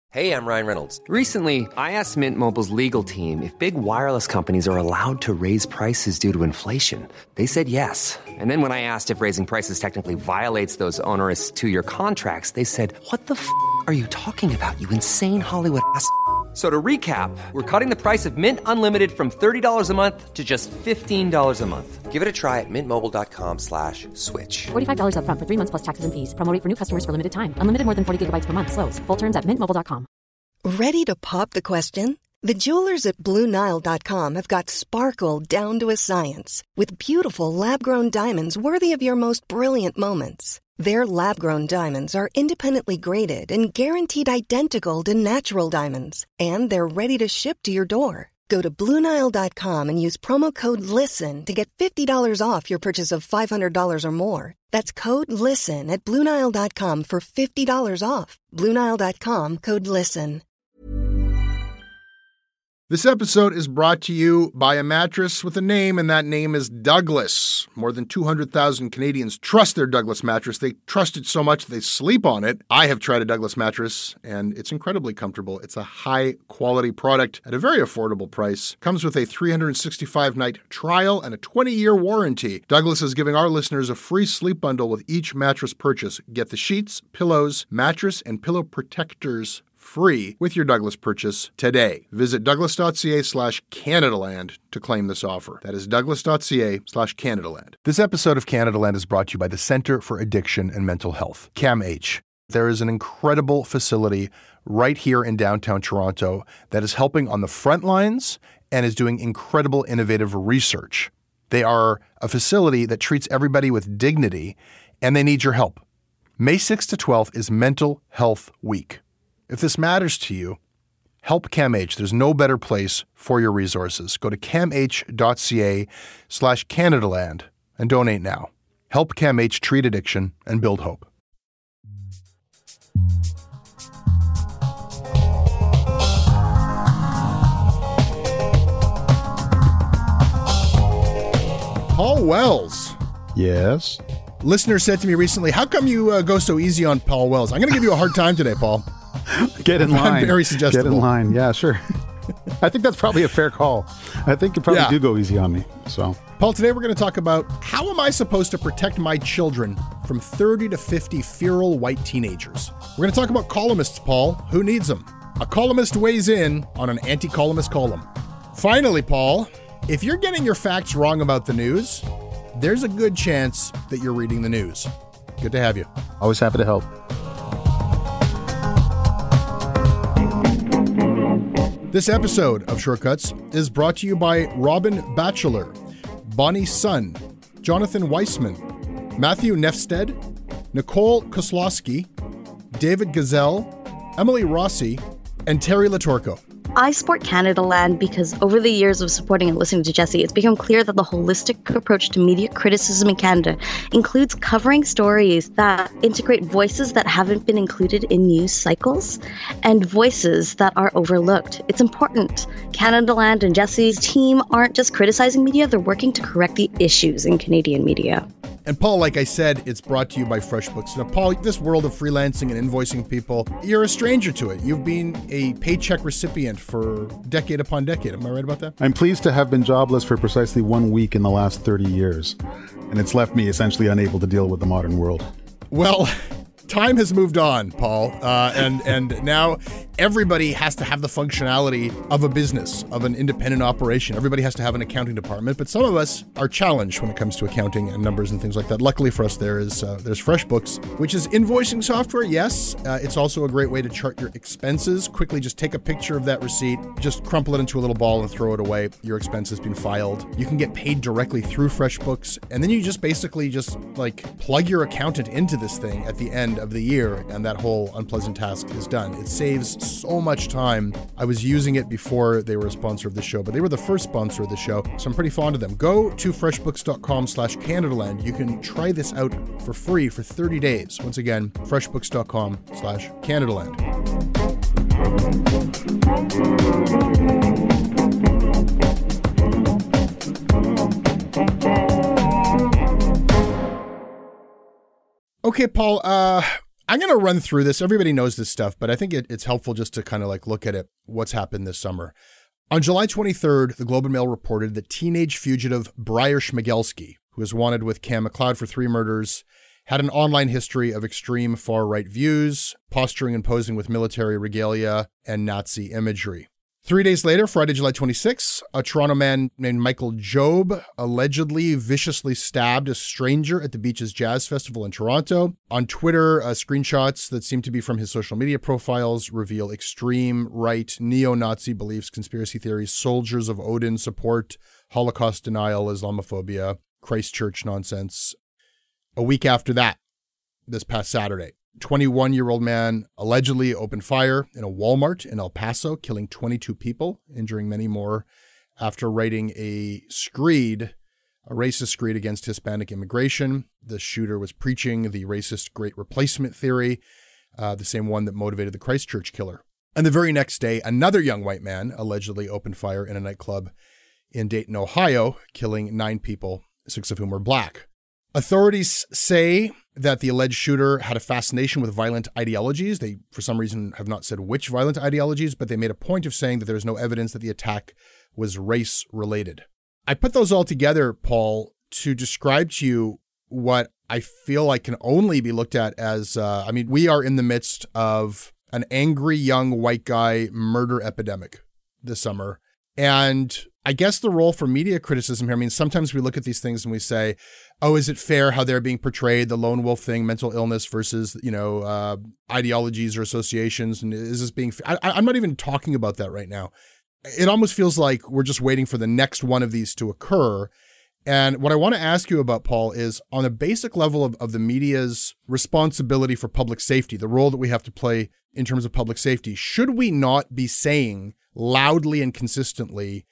Hey, I'm Ryan Reynolds. Recently, I asked Mint Mobile's legal team if big wireless companies are allowed to raise prices due to inflation. They said yes. And then when I asked if raising prices technically violates those onerous two-year contracts, they said, "What the f*** are you talking about, you insane Hollywood ass?" So to recap, we're cutting the price of Mint Unlimited from $30 a month to just $15 a month. Give it a try at mintmobile.com/switch. $45 up front for 3 months plus taxes and fees. Promo rate for new customers for limited time. Unlimited more than 40 gigabytes per month. Slows full terms at mintmobile.com. Ready to pop the question? The jewelers at BlueNile.com have got sparkle down to a science with beautiful lab-grown diamonds worthy of your most brilliant moments. Their lab-grown diamonds are independently graded and guaranteed identical to natural diamonds, and they're ready to ship to your door. Go to BlueNile.com and use promo code LISTEN to get $50 off your purchase of $500 or more. That's code LISTEN at BlueNile.com for $50 off. BlueNile.com, code LISTEN. This episode is brought to you by a mattress with a name, and that name is Douglas. More than 200,000 Canadians trust their Douglas mattress. They trust it so much they sleep on it. I have tried a Douglas mattress, and it's incredibly comfortable. It's a high-quality product at a very affordable price. Comes with a 365-night trial and a 20-year warranty. Douglas is giving our listeners a free sleep bundle with each mattress purchase. Get the sheets, pillows, mattress, and pillow protectors free with your Douglas purchase today. Visit douglas.ca/Canadaland to claim this offer. That is douglas.ca/Canadaland. This episode of Canadaland is brought to you by the Centre for Addiction and Mental Health, CAMH. There is an incredible facility right here in downtown Toronto that is helping on the front lines and is doing incredible innovative research. They are a facility that treats everybody with dignity, and they need your help. May 6th to 12th is Mental Health Week. If this matters to you, help CAMH. There's no better place for your resources. Go to camh.ca/Canadaland and donate now. Help CAMH treat addiction and build hope. Paul Wells. Yes? Listener said to me recently, how come you go so easy on Paul Wells? I'm going to give you a hard time today, Paul. Get in line. I'm very suggestible. Get in line. Yeah, sure. I think that's probably a fair call. I think you probably do go easy on me. So, Paul, today we're going to talk about how am I supposed to protect my children from 30 to 50 feral white teenagers. We're going to talk about columnists, Paul. Who needs them? A columnist weighs in on an anti-columnist column. Finally, Paul, if you're getting your facts wrong about the news, there's a good chance that you're reading the news. Good to have you. Always happy to help. This episode of Shortcuts is brought to you by Robin Batchelor, Bonnie Sun, Jonathan Weissman, Matthew Nefsted, Nicole Koslowski, David Gazelle, Emily Rossi, and Terry Latorco. I support Canadaland because over the years of supporting and listening to Jesse, it's become clear that the holistic approach to media criticism in Canada includes covering stories that integrate voices that haven't been included in news cycles and voices that are overlooked. It's important. Canadaland and Jesse's team aren't just criticizing media, they're working to correct the issues in Canadian media. And Paul, like I said, it's brought to you by FreshBooks. Now, Paul, this world of freelancing and invoicing people, you're a stranger to it. You've been a paycheck recipient for decade upon decade. Am I right about that? I'm pleased to have been jobless for precisely 1 week in the last 30 years, and it's left me essentially unable to deal with the modern world. Well, time has moved on, Paul, and now everybody has to have the functionality of a business, of an independent operation. Everybody has to have an accounting department, but some of us are challenged when it comes to accounting and numbers and things like that. Luckily for us, there's FreshBooks, which is invoicing software. Yes, it's also a great way to chart your expenses. Quickly, just take a picture of that receipt, just crumple it into a little ball and throw it away. Your expense has been filed. You can get paid directly through FreshBooks, and then you just basically just like plug your accountant into this thing at the end of the year, and that whole unpleasant task is done. It saves so much time. I was using it before they were a sponsor of the show, but they were the first sponsor of the show, so I'm pretty fond of them. Go to freshbooks.com/Canadaland. You can try this out for free for 30 days. Once again, freshbooks.com/Canadaland. Okay, Paul, I'm going to run through this. Everybody knows this stuff, but I think it's helpful just to kind of like look at it, what's happened this summer. On July 23rd, the Globe and Mail reported that teenage fugitive Briar Schmigelski, who is wanted with Cam McLeod for 3 murders, had an online history of extreme far-right views, posturing and posing with military regalia and Nazi imagery. 3 days later, Friday, July 26, a Toronto man named Michael Job allegedly viciously stabbed a stranger at the Beaches Jazz Festival in Toronto. On Twitter, screenshots that seem to be from his social media profiles reveal extreme right neo-Nazi beliefs, conspiracy theories, soldiers of Odin support, Holocaust denial, Islamophobia, Christchurch nonsense. A week after that, this past Saturday, 21-year-old man allegedly opened fire in a Walmart in El Paso, killing 22 people, injuring many more after writing a racist screed against Hispanic immigration. The shooter was preaching the racist Great Replacement theory, the same one that motivated the Christchurch killer. And the very next day, another young white man allegedly opened fire in a nightclub in Dayton, Ohio, killing 9 people, 6 of whom were black. Authorities say that the alleged shooter had a fascination with violent ideologies. They, for some reason, have not said which violent ideologies, but they made a point of saying that there is no evidence that the attack was race-related. I put those all together, Paul, to describe to you what I feel like can only be looked at as, we are in the midst of an angry young white guy murder epidemic this summer. And I guess the role for media criticism here, sometimes we look at these things and we say, oh, is it fair how they're being portrayed, the lone wolf thing, mental illness versus, ideologies or associations? And is this being, I'm not even talking about that right now. It almost feels like we're just waiting for the next one of these to occur. And what I want to ask you about, Paul, is on a basic level of the media's responsibility for public safety, the role that we have to play in terms of public safety, should we not be saying loudly and consistently,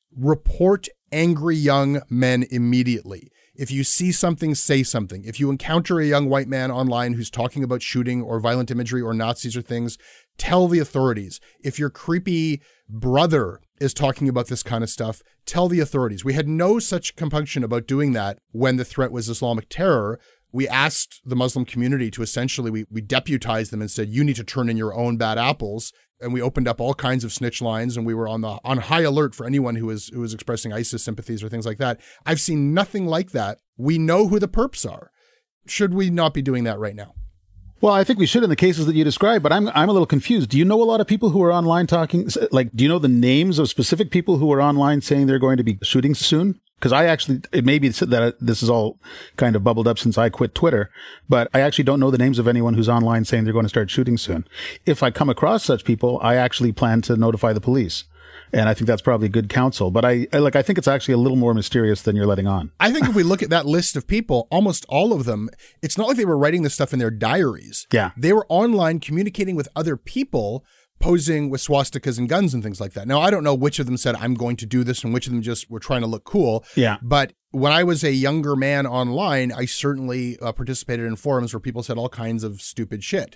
report angry young men immediately? If you see something, say something. If you encounter a young white man online who's talking about shooting or violent imagery or Nazis or things, tell the authorities. If your creepy brother is talking about this kind of stuff, tell the authorities. We had no such compunction about doing that when the threat was Islamic terror. We asked the Muslim community to essentially, we deputized them and said, you need to turn in your own bad apples. And we opened up all kinds of snitch lines, and we were on high alert for anyone who was expressing ISIS sympathies or things like that. I've seen nothing like that. We know who the perps are. Should we not be doing that right now? Well, I think we should in the cases that you described, but I'm a little confused. Do you know a lot of people who are online talking? Like, do you know the names of specific people who are online saying they're going to be shooting soon? Because it may be that this is all kind of bubbled up since I quit Twitter, but I actually don't know the names of anyone who's online saying they're going to start shooting soon. If I come across such people, I actually plan to notify the police. And I think that's probably good counsel. But I think it's actually a little more mysterious than you're letting on. I think if we look at that list of people, almost all of them, it's not like they were writing this stuff in their diaries. Yeah. They were online communicating with other people, posing with swastikas and guns and things like that. Now, I don't know which of them said, I'm going to do this, and which of them just were trying to look cool. Yeah. But when I was a younger man online, I certainly participated in forums where people said all kinds of stupid shit.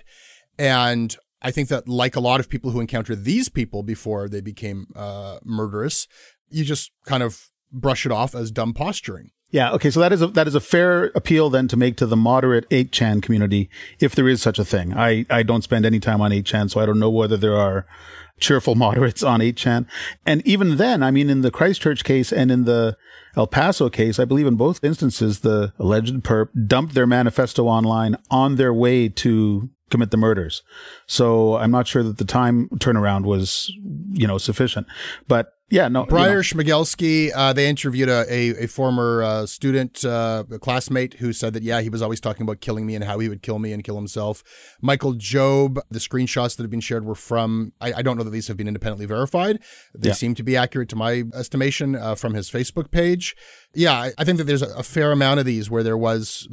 And I think that, like a lot of people who encounter these people before they became murderous, you just kind of brush it off as dumb posturing. Yeah. Okay. So that is a fair appeal then to make to the moderate 8chan community, if there is such a thing. I don't spend any time on 8chan, so I don't know whether there are cheerful moderates on 8chan. And even then, in the Christchurch case and in the El Paso case, I believe in both instances, the alleged perp dumped their manifesto online on their way to commit the murders. So I'm not sure that the time turnaround was, sufficient. But yeah, no. Briar Schmigelski, they interviewed a former student, a classmate who said that, he was always talking about killing me and how he would kill me and kill himself. Michael Job, the screenshots that have been shared were from, I don't know that these have been independently verified. They seem to be accurate to my estimation from his Facebook page. Yeah, I think that there's a fair amount of these where there was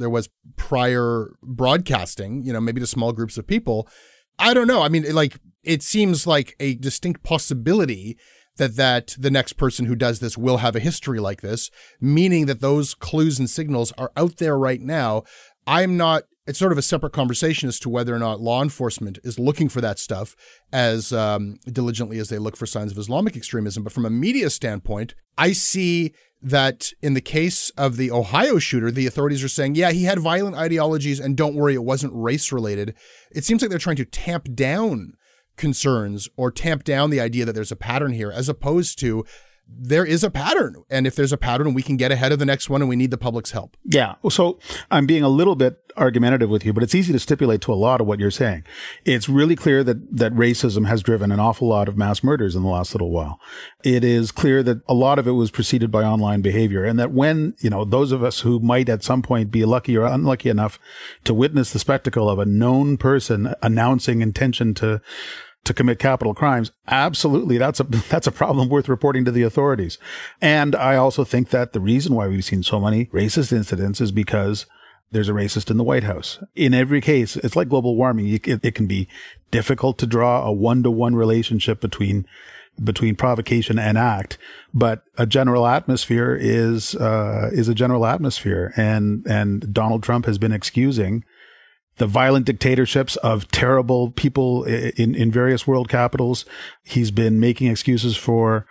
prior broadcasting, maybe to small groups of people. I don't know. It seems like a distinct possibility that the next person who does this will have a history like this, meaning that those clues and signals are out there right now. It's sort of a separate conversation as to whether or not law enforcement is looking for that stuff as diligently as they look for signs of Islamic extremism. But from a media standpoint, I see that in the case of the Ohio shooter, the authorities are saying, yeah, he had violent ideologies and don't worry, it wasn't race related. It seems like they're trying to tamp down concerns or tamp down the idea that there's a pattern here, as opposed to there is a pattern. And if there's a pattern, we can get ahead of the next one and we need the public's help. Yeah. So I'm being a little bit argumentative with you, but it's easy to stipulate to a lot of what you're saying. It's really clear that racism has driven an awful lot of mass murders in the last little while. It is clear that a lot of it was preceded by online behavior, and that when, those of us who might at some point be lucky or unlucky enough to witness the spectacle of a known person announcing intention to commit capital crimes, absolutely, that's a problem worth reporting to the authorities. And I also think that the reason why we've seen so many racist incidents is because there's a racist in the White House. In every case, it's like global warming. It can be difficult to draw a one-to-one relationship between provocation and act, but a general atmosphere is a general atmosphere. And Donald Trump has been excusing the violent dictatorships of terrible people in various world capitals. He's been making excuses for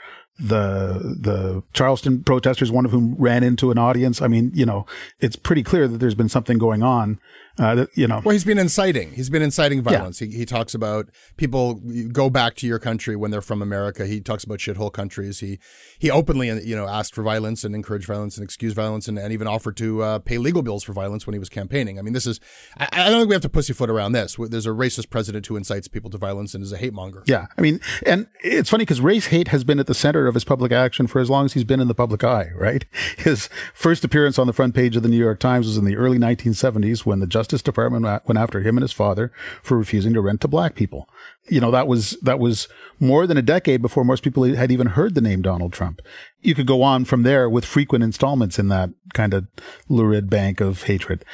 the Charleston protesters, one of whom ran into an audience. I mean, it's pretty clear that there's been something going on. Well, he's been inciting violence. Yeah. He talks about people go back to your country when they're from America. He talks about shithole countries. He openly, asked for violence and encouraged violence and excused violence and even offered to pay legal bills for violence when he was campaigning. I mean, I don't think we have to pussyfoot around this. There's a racist president who incites people to violence and is a hate monger. Yeah. I mean, and it's funny because race hate has been at the center of his public action for as long as he's been in the public eye, right? His first appearance on the front page of the New York Times was in the early 1970s when the Justice Department went after him and his father for refusing to rent to black people. That was more than a decade before most people had even heard the name Donald Trump. You could go on from there with frequent installments in that kind of lurid bank of hatred.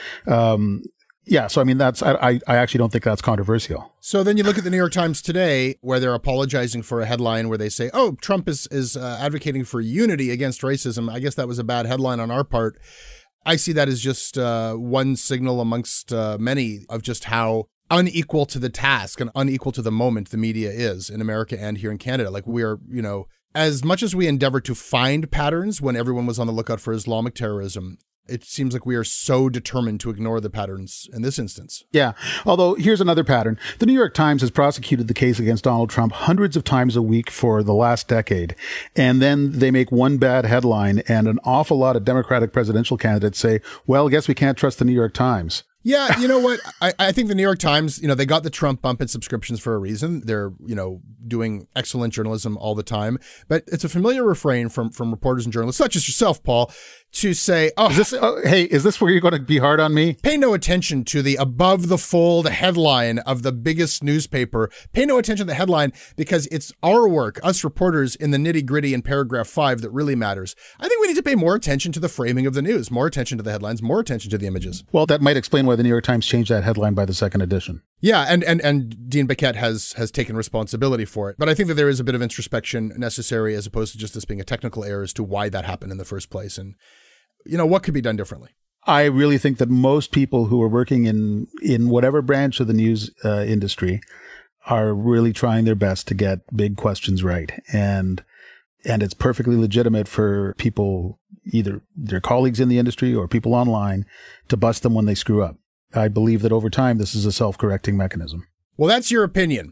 Yeah, so I mean, I actually don't think that's controversial. So then you look at the New York Times today, where they're apologizing for a headline where they say, "Oh, Trump is advocating for unity against racism." I guess that was a bad headline on our part. I see that as just one signal amongst many of just how unequal to the task and unequal to the moment the media is in America and here in Canada. Like, we are, as much as we endeavor to find patterns when everyone was on the lookout for Islamic terrorism, it seems like we are so determined to ignore the patterns in this instance. Yeah. Although here's another pattern. The New York Times has prosecuted the case against Donald Trump hundreds of times a week for the last decade. And then they make one bad headline and an awful lot of Democratic presidential candidates say, well, I guess we can't trust the New York Times. Yeah, you know what? I think the New York Times, they got the Trump bump in subscriptions for a reason. They're, doing excellent journalism all the time. But it's a familiar refrain from reporters and journalists, such as yourself, Paul, to say, is this where you're going to be hard on me? Pay no attention to the above the fold headline of the biggest newspaper. Pay no attention to the headline because it's our work, us reporters, in the nitty gritty in paragraph 5 that really matters. I think we need to pay more attention to the framing of the news, more attention to the headlines, more attention to the images. Well, that might explain why the New York Times changed that headline by the second edition. Yeah, and Dean Baquet has taken responsibility for it. But I think that there is a bit of introspection necessary as opposed to just this being a technical error as to why that happened in the first place. And, what could be done differently? I really think that most people who are working in whatever branch of the news industry are really trying their best to get big questions right. And it's perfectly legitimate for people, either their colleagues in the industry or people online, to bust them when they screw up. I believe that over time, this is a self-correcting mechanism. Well, that's your opinion.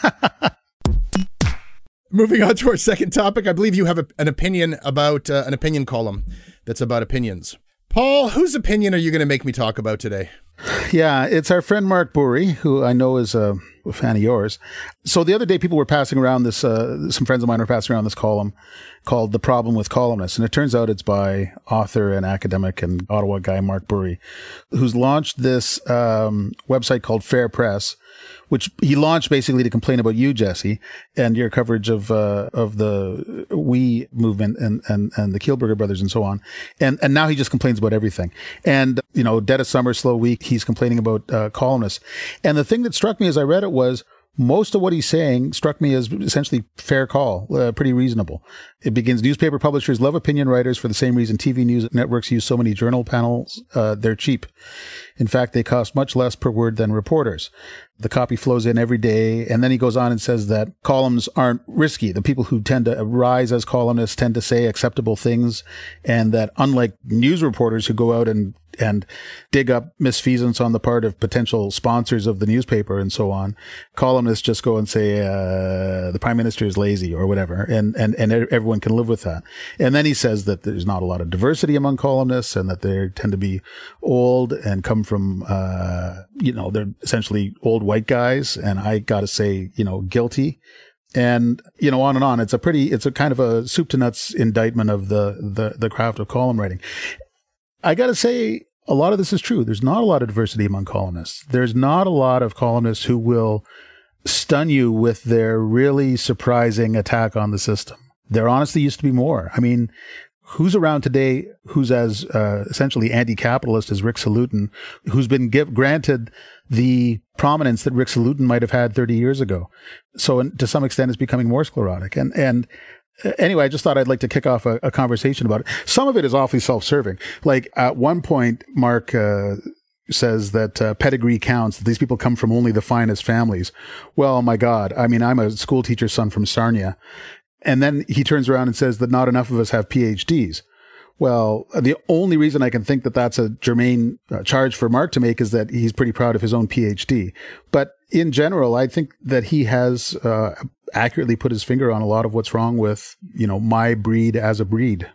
Moving on to our second topic, I believe you have an opinion about an opinion column that's about opinions. Paul, whose opinion are you going to make me talk about today? Yeah, it's our friend Mark Burry, who I know is a fan of yours. So the other day, people were passing around this, some friends of mine were passing around this column called The Problem with Columnists. And it turns out it's by author and academic and Ottawa guy Mark Burry, who's launched this website called Fair Press, which he launched basically to complain about you, Jesse, and your coverage of the We movement and the Kielburger brothers and so on. And now he just complains about everything. And, dead of summer, slow week, he's complaining about columnists. And the thing that struck me as I read it was, most of what he's saying struck me as essentially fair call, pretty reasonable. It begins, newspaper publishers love opinion writers for the same reason TV news networks use so many journal panels. They're cheap. In fact, they cost much less per word than reporters. The copy flows in every day. And then he goes on and says that columns aren't risky. The people who tend to rise as columnists tend to say acceptable things. And that unlike news reporters who go out and dig up misfeasance on the part of potential sponsors of the newspaper and so on, columnists just go and say, the prime minister is lazy or whatever. And everyone can live with that. And then he says that there's not a lot of diversity among columnists and that they tend to be old and come from, they're essentially old white guys. And I got to say, guilty. And, on and on. It's a kind of a soup to nuts indictment of the craft of column writing. I got to say, a lot of this is true. There's not a lot of diversity among columnists. There's not a lot of columnists who will stun you with their really surprising attack on the system. There honestly used to be more. I mean, who's around today who's as essentially anti-capitalist as Rick Salutin, who's been granted the prominence that Rick Salutin might have had 30 years ago? So to some extent, it's becoming more sclerotic. And anyway, I just thought I'd like to kick off a conversation about it. Some of it is awfully self-serving. Like at one point, Mark says that pedigree counts, that these people come from only the finest families. Well, my God. I mean, I'm a school teacher's son from Sarnia. And then he turns around and says that not enough of us have PhDs. Well, the only reason I can think that that's a germane charge for Mark to make is that he's pretty proud of his own PhD. But in general, I think that he has accurately put his finger on a lot of what's wrong with, my breed as a breed.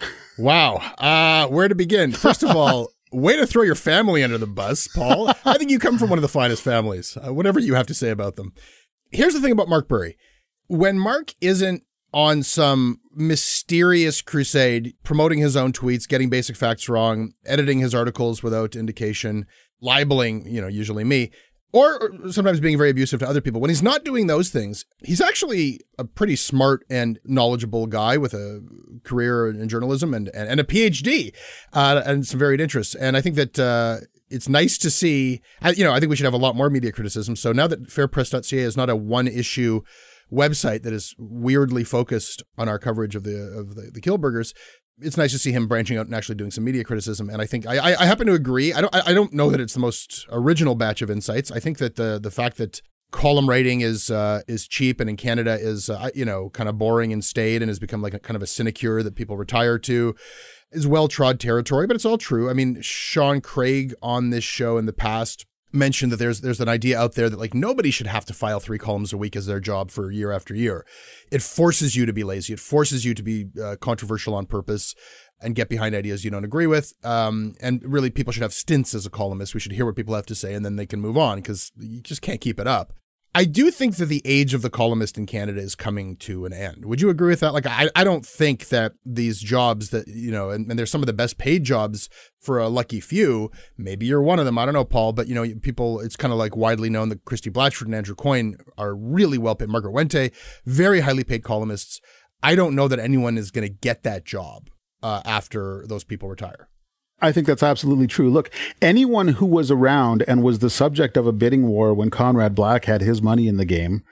Wow. Where to begin? First of all, way to throw your family under the bus, Paul. I think you come from one of the finest families, whatever you have to say about them. Here's the thing about Mark Burry. When Mark isn't on some mysterious crusade, promoting his own tweets, getting basic facts wrong, editing his articles without indication, libeling, usually me, or sometimes being very abusive to other people. When he's not doing those things, he's actually a pretty smart and knowledgeable guy with a career in journalism and a PhD and some varied interests. And I think that it's nice to see, I think we should have a lot more media criticism. So now that fairpress.ca is not a one-issue website that is weirdly focused on our coverage of the Kielburgers, it's nice to see him branching out and actually doing some media criticism. And I think I happen to agree. I don't know that it's the most original batch of insights. I think that the fact that column writing is cheap and in Canada is kind of boring and staid and has become like a kind of a sinecure that people retire to is well-trod territory, but it's all true. I mean, Sean Craig on this show in the past mentioned that there's an idea out there that like nobody should have to file 3 columns a week as their job for year after year. It forces you to be lazy. It forces you to be controversial on purpose and get behind ideas you don't agree with. And really, people should have stints as a columnist. We should hear what people have to say and then they can move on because you just can't keep it up. I do think that the age of the columnist in Canada is coming to an end. Would you agree with that? Like, I don't think that these jobs that, and they're some of the best paid jobs for a lucky few. Maybe you're one of them. I don't know, Paul, but, people, it's kind of like widely known that Christy Blatchford and Andrew Coyne are really well paid. Margaret Wente, very highly paid columnists. I don't know that anyone is going to get that job after those people retire. I think that's absolutely true. Look, anyone who was around and was the subject of a bidding war when Conrad Black had his money in the game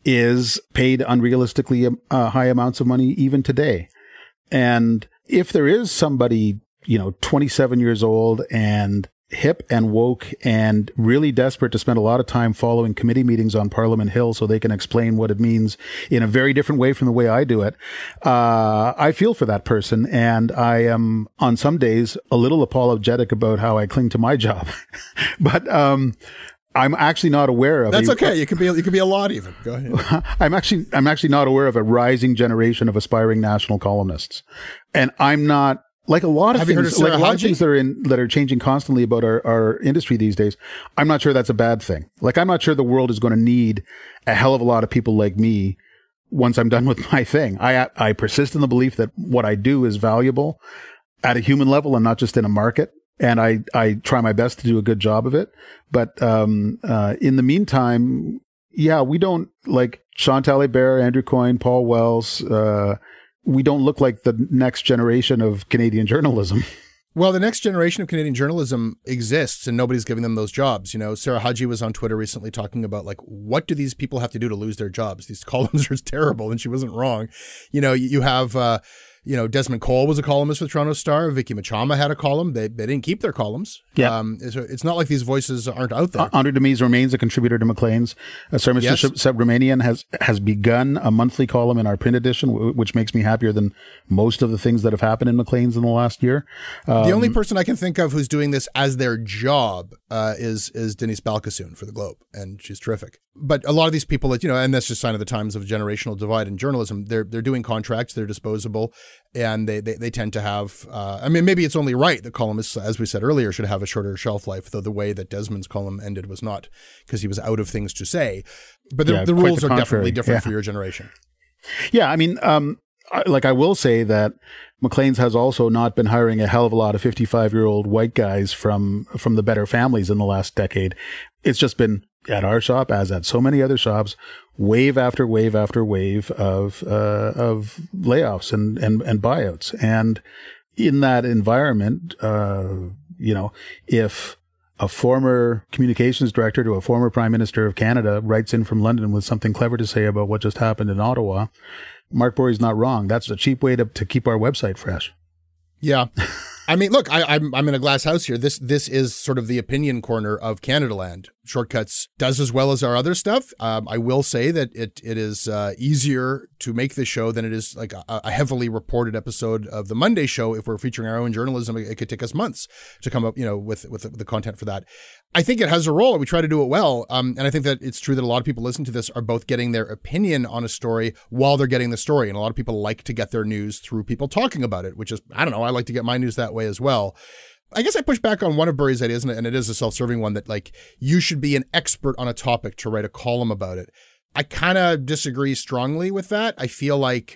is paid unrealistically high amounts of money even today. And if there is somebody, 27 years old and hip and woke and really desperate to spend a lot of time following committee meetings on Parliament Hill so they can explain what it means in a very different way from the way I do it, I feel for that person. And I am on some days a little apologetic about how I cling to my job. But I'm actually not aware of. That's okay. You could be a lot even. Go ahead. I'm actually not aware of a rising generation of aspiring national columnists. And I'm not, like a lot of things that are changing constantly about our industry these days. I'm not sure that's a bad thing. Like, I'm not sure the world is going to need a hell of a lot of people like me once I'm done with my thing. I persist in the belief that what I do is valuable at a human level and not just in a market. And I try my best to do a good job of it. But, in the meantime, we don't, like Chantal Hébert, Andrew Coyne, Paul Wells, we don't look like the next generation of Canadian journalism. Well, the next generation of Canadian journalism exists and nobody's giving them those jobs. You know, Sarah Hadji was on Twitter recently talking about, like, what do these people have to do to lose their jobs? These columns are terrible, and she wasn't wrong. You know, you have... Desmond Cole was a columnist with Toronto Star. Vicky Machama had a column. They didn't keep their columns. Yeah. It's not like these voices aren't out there. Andre Demise remains a contributor to Maclean's. Sir Mr. Yes. Subramanian has begun a monthly column in our print edition, which makes me happier than most of the things that have happened in Maclean's in the last year. The only person I can think of who's doing this as their job is Denise Balkasoon for the Globe, and she's terrific. But a lot of these people that, and that's just a sign of the times of a generational divide in journalism. They're doing contracts, they're disposable, and they tend to have, maybe it's only right that columnists, as we said earlier, should have a shorter shelf life, though the way that Desmond's column ended was not because he was out of things to say. But the rules are definitely different for your generation. Yeah, I will say that Maclean's has also not been hiring a hell of a lot of 55-year-old white guys from the better families in the last decade. It's just been, at our shop, as at so many other shops, wave after wave after wave of layoffs and buyouts. And in that environment, if a former communications director to a former Prime Minister of Canada writes in from London with something clever to say about what just happened in Ottawa, Mark Borey's not wrong. That's a cheap way to keep our website fresh. Yeah. Look, I'm in a glass house here. This is sort of the opinion corner of Canadaland. Shortcuts does as well as our other stuff. I will say that it is easier to make this show than it is like a heavily reported episode of the Monday show. If we're featuring our own journalism, it could take us months to come up, with the content for that. I think it has a role. We try to do it well. And I think that it's true that a lot of people listening to this are both getting their opinion on a story while they're getting the story. And a lot of people like to get their news through people talking about it, which is, I don't know, I like to get my news that way as well. I guess I push back on one of Burry's ideas, and it is a self-serving one, that like you should be an expert on a topic to write a column about it. I kind of disagree strongly with that. I feel like,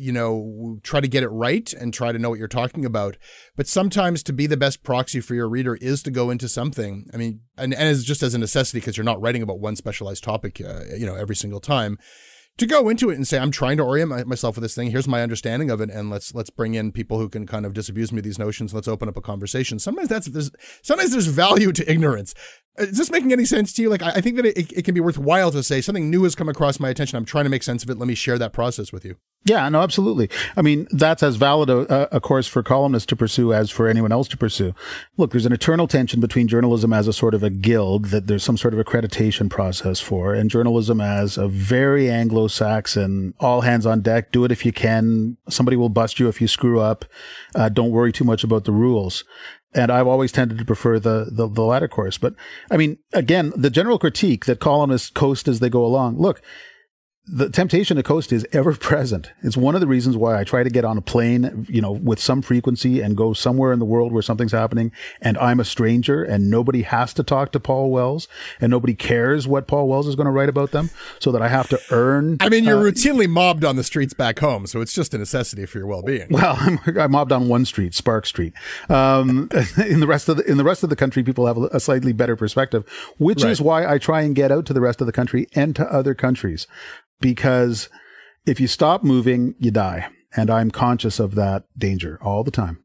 try to get it right and try to know what you're talking about. But sometimes to be the best proxy for your reader is to go into something. And it's just as a necessity because you're not writing about one specialized topic, every single time. To go into it and say, I'm trying to orient myself with this thing. Here's my understanding of it. And let's bring in people who can kind of disabuse me of these notions. Let's open up a conversation. Sometimes there's value to ignorance. Is this making any sense to you? Like, I think that it can be worthwhile to say something new has come across my attention. I'm trying to make sense of it. Let me share that process with you. Yeah, no, absolutely. That's as valid a course for columnists to pursue as for anyone else to pursue. Look, there's an eternal tension between journalism as a sort of a guild that there's some sort of accreditation process for, and journalism as a very Anglo-Saxon, all hands on deck, do it if you can. Somebody will bust you if you screw up. Don't worry too much about the rules. And I've always tended to prefer the latter course. But again, the general critique that columnists coast as they go along. Look, the temptation to coast is ever present. It's one of the reasons why I try to get on a plane, with some frequency and go somewhere in the world where something's happening and I'm a stranger and nobody has to talk to Paul Wells and nobody cares what Paul Wells is going to write about them, so that I have to earn. You're routinely mobbed on the streets back home, so it's just a necessity for your well-being. Well, I'm mobbed on one street, Spark Street. In the rest of the country, people have a slightly better perspective, which is why I try and get out to the rest of the country and to other countries. Because if you stop moving, you die. And I'm conscious of that danger all the time.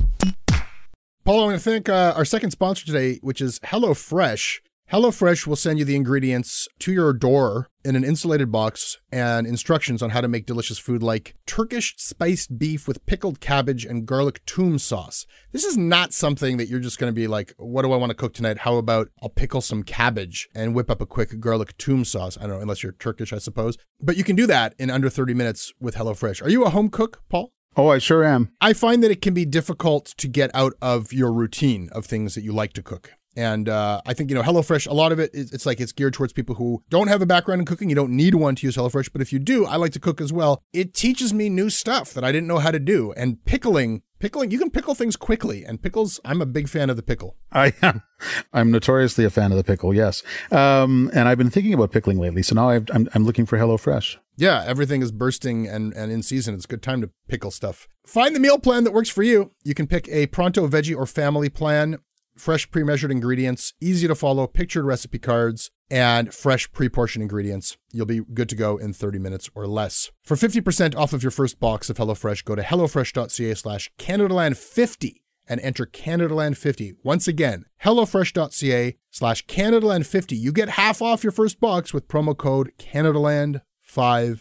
Paul, I want to thank our second sponsor today, which is HelloFresh. HelloFresh will send you the ingredients to your door in an insulated box and instructions on how to make delicious food like Turkish spiced beef with pickled cabbage and garlic toom sauce. This is not something that you're just going to be like, what do I want to cook tonight? How about I'll pickle some cabbage and whip up a quick garlic toom sauce? I don't know, unless you're Turkish, I suppose. But you can do that in under 30 minutes with HelloFresh. Are you a home cook, Paul? Oh, I sure am. I find that it can be difficult to get out of your routine of things that you like to cook. And I think, HelloFresh, a lot of it, it's geared towards people who don't have a background in cooking. You don't need one to use HelloFresh. But if you do, I like to cook as well. It teaches me new stuff that I didn't know how to do. And pickling, you can pickle things quickly. And pickles, I'm a big fan of the pickle. I am. I'm notoriously a fan of the pickle, yes. And I've been thinking about pickling lately. So now I'm looking for HelloFresh. Yeah, everything is bursting and in season. It's a good time to pickle stuff. Find the meal plan that works for you. You can pick a pronto veggie or family plan. Fresh pre-measured ingredients, easy to follow, pictured recipe cards, and fresh pre-portioned ingredients. You'll be good to go in 30 minutes or less. For 50% off of your first box of HelloFresh, go to hellofresh.ca/CanadaLand50 and enter CanadaLand50. Once again, HelloFresh.ca/CanadaLand50. You get half off your first box with promo code CanadaLand50.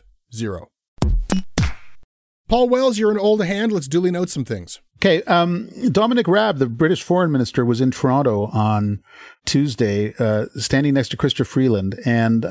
Paul Wells, you're an old hand. Let's duly note some things. Okay. Dominic Raab, the British foreign minister, was in Toronto on Tuesday, standing next to Chrystia Freeland. And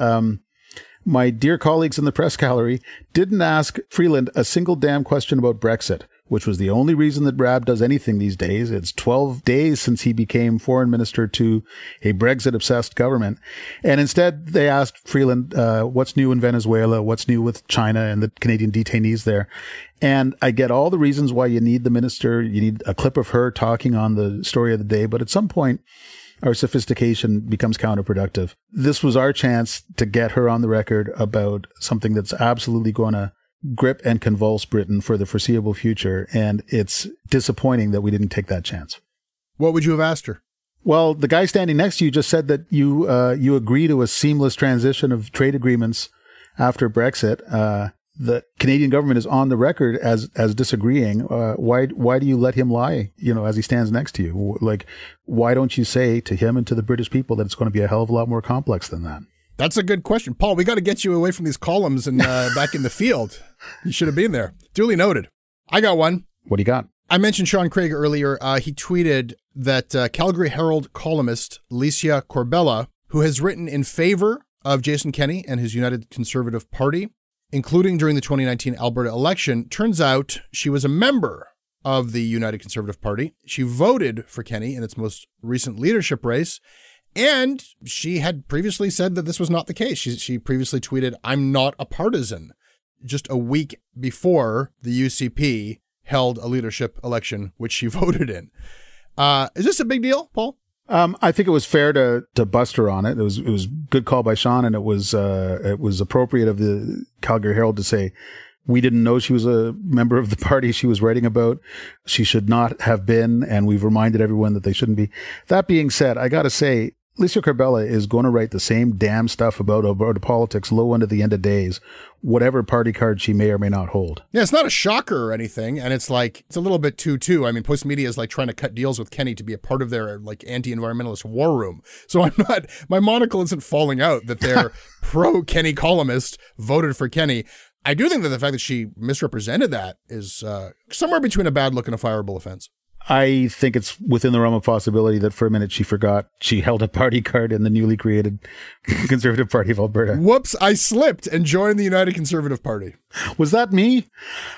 my dear colleagues in the press gallery didn't ask Freeland a single damn question about Brexit, which was the only reason that Raab does anything these days. It's 12 days since he became foreign minister to a Brexit-obsessed government. And instead, they asked Freeland, what's new in Venezuela? What's new with China and the Canadian detainees there? And I get all the reasons why you need the minister. You need a clip of her talking on the story of the day. But at some point, our sophistication becomes counterproductive. This was our chance to get her on the record about something that's absolutely going to grip and convulse Britain for the foreseeable future. And it's disappointing that we didn't take that chance. What would you have asked her? Well, the guy standing next to you just said that you agree to a seamless transition of trade agreements after Brexit. The Canadian government is on the record as disagreeing. Why do you let him lie, as he stands next to you? Like, why don't you say to him and to the British people that it's going to be a hell of a lot more complex than that? That's a good question. Paul, we got to get you away from these columns and back in the field. You should have been there. Duly noted. I got one. What do you got? I mentioned Sean Craig earlier. He tweeted that Calgary Herald columnist Alicia Corbella, who has written in favor of Jason Kenney and his United Conservative Party, including during the 2019 Alberta election, turns out she was a member of the United Conservative Party. She voted for Kenney in its most recent leadership race. And she had previously said that this was not the case. She previously tweeted, "I'm not a partisan," just a week before the UCP held a leadership election, which she voted in. Is this a big deal, Paul? I think it was fair to bust her on it. It was a good call by Sean, and it was appropriate of the Calgary Herald to say, we didn't know she was a member of the party she was writing about. She should not have been, and we've reminded everyone that they shouldn't be. That being said, I got to say, Alicia Corbella is going to write the same damn stuff about Alberta politics low into the end of days, whatever party card she may or may not hold. Yeah, it's not a shocker or anything. And it's like, it's a little bit too. I mean, Postmedia is like trying to cut deals with Kenney to be a part of their like anti-environmentalist war room. So my monocle isn't falling out that their pro-Kenney columnist voted for Kenney. I do think that the fact that she misrepresented that is somewhere between a bad look and a fireable offense. I think it's within the realm of possibility that for a minute she forgot she held a party card in the newly created Conservative Party of Alberta. Whoops, I slipped and joined the United Conservative Party. Was that me?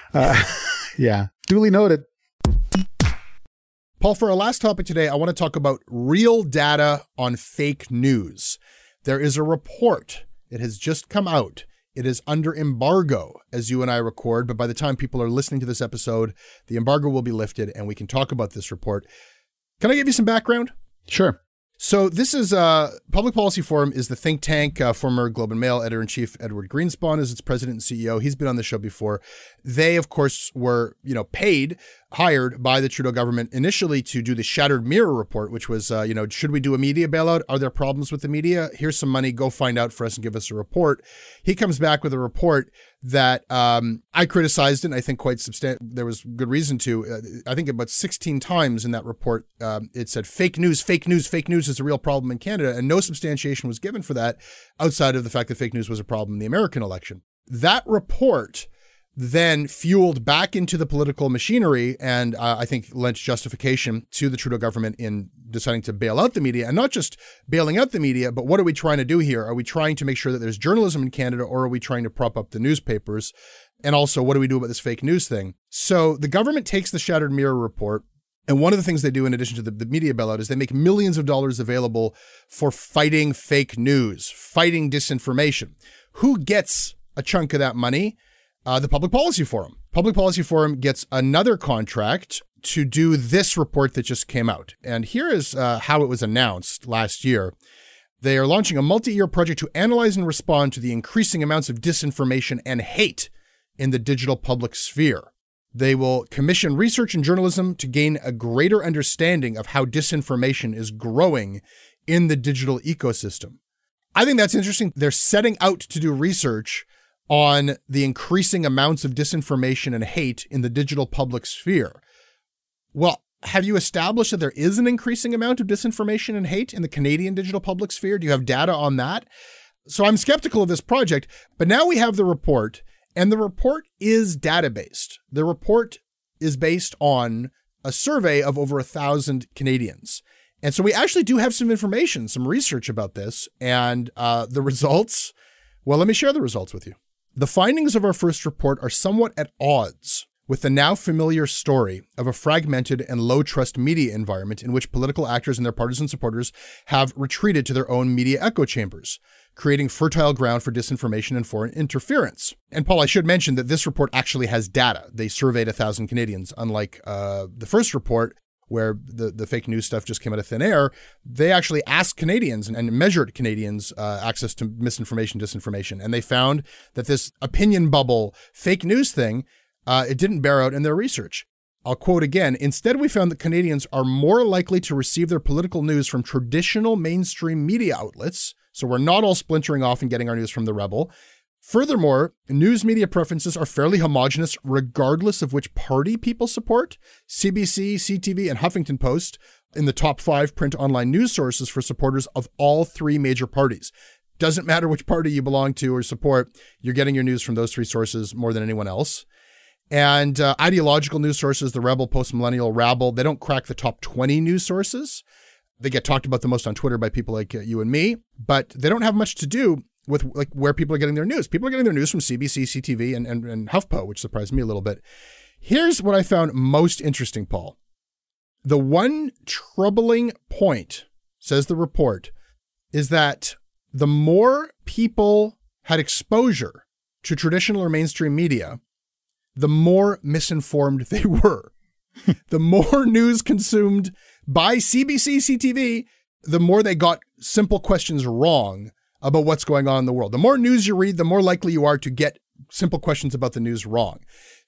Yeah, duly noted. Paul, for our last topic today, I want to talk about real data on fake news. There is a report. It has just come out. It is under embargo as you and I record, but by the time people are listening to this episode, the embargo will be lifted and we can talk about this report. Can I give you some background? Sure. So this is Public Policy Forum is the think tank. Former Globe and Mail editor-in-chief Edward Greenspan is its president and CEO. He's been on the show before. They, of course, were hired by the Trudeau government initially to do the Shattered Mirror report, which was, should we do a media bailout? Are there problems with the media? Here's some money. Go find out for us and give us a report. He comes back with a report that I criticized it, and I think quite substantial. There was good reason to. I think about 16 times in that report, it said fake news is a real problem in Canada, and no substantiation was given for that outside of the fact that fake news was a problem in the American election. That report then fueled back into the political machinery and I think lent justification to the Trudeau government in deciding to bail out the media, and not just bailing out the media, but what are we trying to do here? Are we trying to make sure that there's journalism in Canada, or are we trying to prop up the newspapers? And also, what do we do about this fake news thing? So the government takes the Shattered Mirror report, and one of the things they do in addition to the media bailout is they make millions of dollars available for fighting fake news, fighting disinformation. Who gets a chunk of that money? The Public Policy Forum. Public Policy Forum gets another contract to do this report that just came out. And here is how it was announced last year. They are launching a multi-year project to analyze and respond to the increasing amounts of disinformation and hate in the digital public sphere. They will commission research and journalism to gain a greater understanding of how disinformation is growing in the digital ecosystem. I think that's interesting. They're setting out to do research on the increasing amounts of disinformation and hate in the digital public sphere. Well, have you established that there is an increasing amount of disinformation and hate in the Canadian digital public sphere? Do you have data on that? So I'm skeptical of this project, but now we have the report, and the report is data-based. The report is based on a survey of over 1,000 Canadians. And so we actually do have some information, some research about this, and the results, well, let me share the results with you. The findings of our first report are somewhat at odds with the now familiar story of a fragmented and low-trust media environment in which political actors and their partisan supporters have retreated to their own media echo chambers, creating fertile ground for disinformation and foreign interference. And Paul, I should mention that this report actually has data. They surveyed 1,000 Canadians, unlike the first report where the fake news stuff just came out of thin air. They actually asked Canadians and measured Canadians' access to misinformation, disinformation, and they found that this opinion bubble fake news thing, it didn't bear out in their research. I'll quote again. Instead, we found that Canadians are more likely to receive their political news from traditional mainstream media outlets. So we're not all splintering off and getting our news from the Rebel. Furthermore, news media preferences are fairly homogenous regardless of which party people support. CBC, CTV, and Huffington Post in the top 5 print online news sources for supporters of all 3 major parties. Doesn't matter which party you belong to or support, you're getting your news from those 3 sources more than anyone else. And ideological news sources, the Rebel, Post-Millennial, Rabble, they don't crack the top 20 news sources. They get talked about the most on Twitter by people like you and me, but they don't have much to do with like where people are getting their news. People are getting their news from CBC, CTV, and HuffPo, which surprised me a little bit. Here's what I found most interesting, Paul. The one troubling point, says the report, is that the more people had exposure to traditional or mainstream media, the more misinformed they were. The more news consumed by CBC, CTV, the more they got simple questions wrong about what's going on in the world. The more news you read, the more likely you are to get simple questions about the news wrong.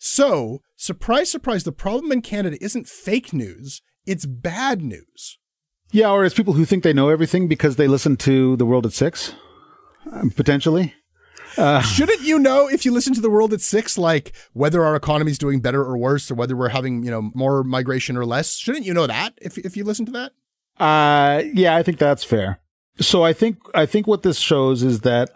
So, surprise, surprise, the problem in Canada isn't fake news, it's bad news. Yeah, or it's people who think they know everything because they listen to The World at 6, potentially. Shouldn't you know if you listen to The World at 6, like whether our economy is doing better or worse, or whether we're having, more migration or less? Shouldn't you know that if you listen to that? Yeah, I think that's fair. So I think what this shows is that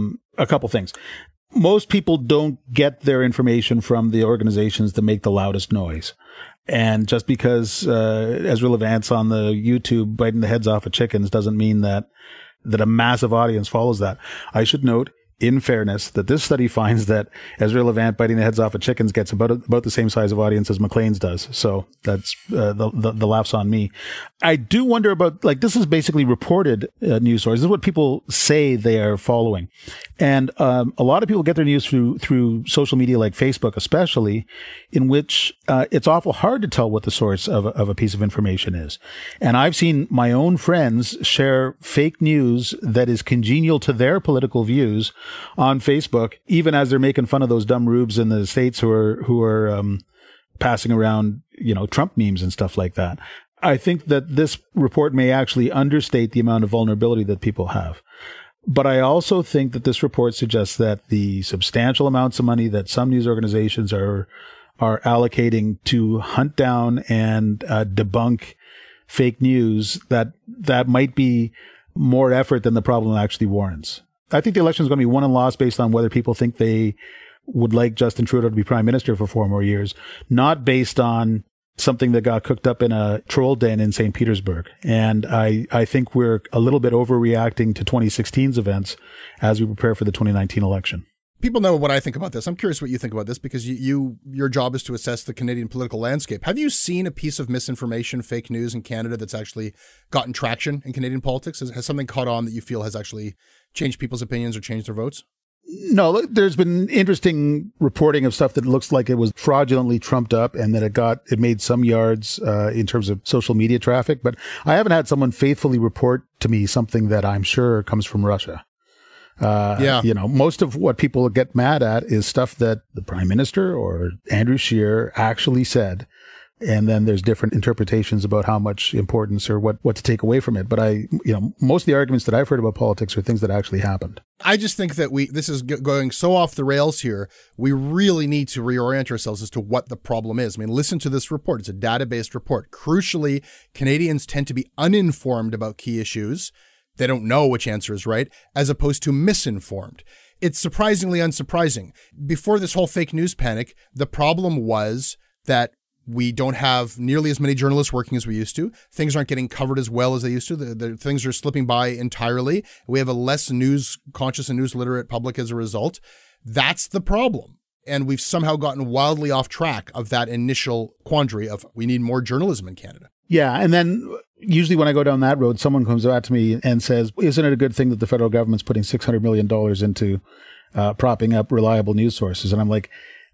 a couple things. Most people don't get their information from the organizations that make the loudest noise. And just because Ezra Levant's on the YouTube biting the heads off of chickens doesn't mean that a massive audience follows that. I should note, in fairness, that this study finds that Ezra Levant biting the heads off of chickens gets about the same size of audience as Maclean's does. So that's the laughs on me. I do wonder about, this is basically reported news stories. This is what people say they are following. And a lot of people get their news through social media like Facebook especially, in which it's awful hard to tell what the source of a piece of information is. And I've seen my own friends share fake news that is congenial to their political views on Facebook, even as they're making fun of those dumb rubes in the States who are passing around, Trump memes and stuff like that. I think that this report may actually understate the amount of vulnerability that people have. But I also think that this report suggests that the substantial amounts of money that some news organizations are allocating to hunt down and debunk fake news, that might be more effort than the problem actually warrants. I think the election is going to be won and lost based on whether people think they would like Justin Trudeau to be prime minister for 4 more years, not based on something that got cooked up in a troll den in St. Petersburg. And I think we're a little bit overreacting to 2016's events as we prepare for the 2019 election. People know what I think about this. I'm curious what you think about this because your job is to assess the Canadian political landscape. Have you seen a piece of misinformation, fake news in Canada that's actually gotten traction in Canadian politics? Has something caught on that you feel has actually changed people's opinions or changed their votes? No, there's been interesting reporting of stuff that looks like it was fraudulently trumped up and that it made some yards in terms of social media traffic. But I haven't had someone faithfully report to me something that I'm sure comes from Russia. Most of what people get mad at is stuff that the Prime Minister or Andrew Scheer actually said. And then there's different interpretations about how much importance or what to take away from it. But most of the arguments that I've heard about politics are things that actually happened. I just think that this is going so off the rails here. We really need to reorient ourselves as to what the problem is. I mean, listen to this report. It's a data-based report. Crucially, Canadians tend to be uninformed about key issues. They don't know which answer is right, as opposed to misinformed. It's surprisingly unsurprising. Before this whole fake news panic, the problem was that we don't have nearly as many journalists working as we used to. Things aren't getting covered as well as they used to. The things are slipping by entirely. We have a less news conscious and news literate public as a result. That's the problem. And we've somehow gotten wildly off track of that initial quandary of we need more journalism in Canada. Yeah. And then usually when I go down that road, someone comes out to me and says, isn't it a good thing that the federal government's putting $600 million into propping up reliable news sources? And I'm like,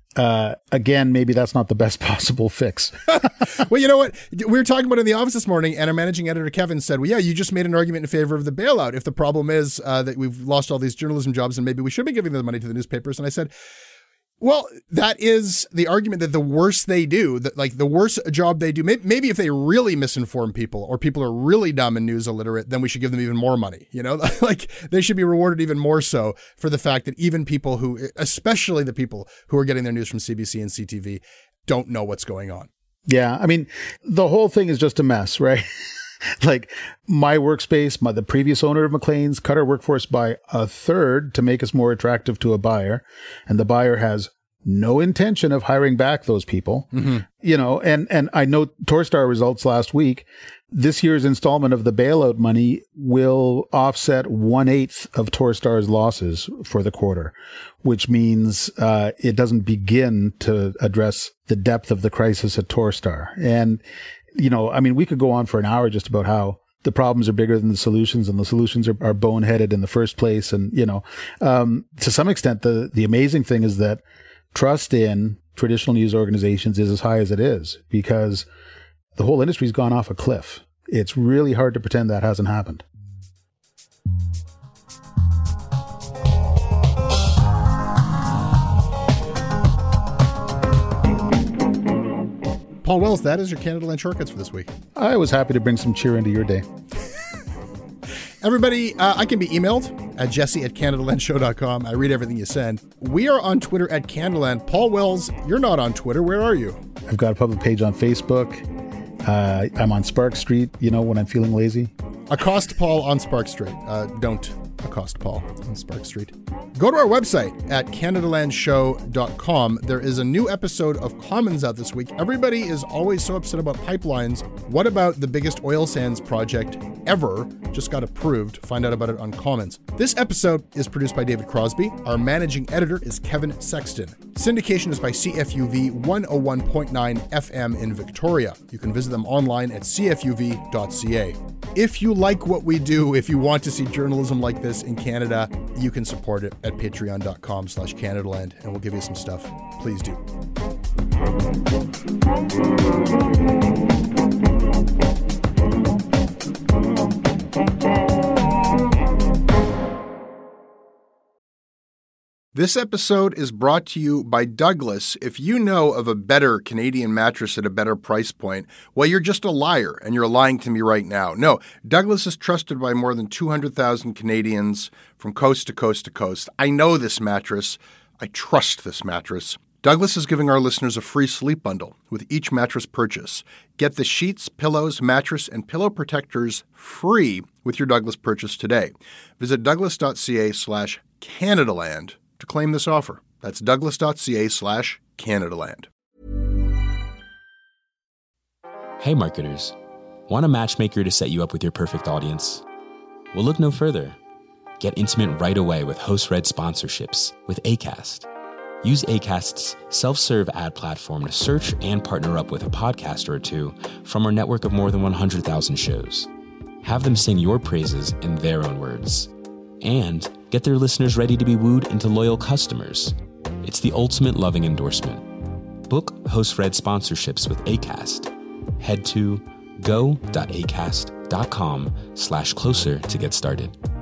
again, maybe that's not the best possible fix. Well, you know what? We were talking about it in the office this morning, and our managing editor, Kevin, said, well, yeah, you just made an argument in favor of the bailout. If the problem is that we've lost all these journalism jobs and maybe we should be giving the money to the newspapers. And I said, well, that is the argument that the worse they do, that like the worse job they do, maybe if they really misinform people or people are really dumb and news illiterate, then we should give them even more money. You know, like they should be rewarded even more so for the fact that even people who, especially the people who are getting their news from CBC and CTV, don't know what's going on. Yeah. I mean, the whole thing is just a mess, right? Like my workspace, the previous owner of Maclean's cut our workforce by a third to make us more attractive to a buyer. And the buyer has no intention of hiring back those people, you know, and I know Torstar results last week. This year's installment of the bailout money will offset 1/8 of Torstar's losses for the quarter, which means it doesn't begin to address the depth of the crisis at Torstar. And, you know, I mean, we could go on for an hour just about how the problems are bigger than the solutions and the solutions are boneheaded in the first place. And, you know, to some extent, the amazing thing is that trust in traditional news organizations is as high as it is because the whole industry's gone off a cliff. It's really hard to pretend that hasn't happened. Paul Wells, that is your Canadaland Shortcuts for this week. I was happy to bring some cheer into your day. Everybody, I can be emailed at jesse@CanadaLandShow.com. I read everything you send. We are on Twitter at Canadaland. Paul Wells, you're not on Twitter. Where are you? I've got a public page on Facebook. I'm on Spark Street, you know, when I'm feeling lazy. Accost Paul on Spark Street. Don't accost Paul on Spark Street. Go to our website at CanadaLandShow.com. There is a new episode of Commons out this week. Everybody is always so upset about pipelines. What about the biggest oil sands project ever? Just got approved. Find out about it on Commons. This episode is produced by David Crosby. Our managing editor is Kevin Sexton. Syndication is by CFUV 101.9 FM in Victoria. You can visit them online at cfuv.ca. If you like what we do, if you want to see journalism like this in Canada, you can support it at patreon.com/Canadaland, and we'll give you some stuff. Please do. This episode is brought to you by Douglas. If you know of a better Canadian mattress at a better price point, well, you're just a liar, and you're lying to me right now. No, Douglas is trusted by more than 200,000 Canadians from coast to coast to coast. I know this mattress. I trust this mattress. Douglas is giving our listeners a free sleep bundle with each mattress purchase. Get the sheets, pillows, mattress, and pillow protectors free with your Douglas purchase today. Visit douglas.ca/Canadaland to claim this offer. That's douglas.ca/Canadaland. Hey marketers, want a matchmaker to set you up with your perfect audience? Well, look no further. Get intimate right away with host-read sponsorships with Acast. Use Acast's self-serve ad platform to search and partner up with a podcaster or two from our network of more than 100,000 shows. Have them sing your praises in their own words. And get their listeners ready to be wooed into loyal customers. It's the ultimate loving endorsement. Book host-read sponsorships with Acast. Head to go.acast.com/closer to get started.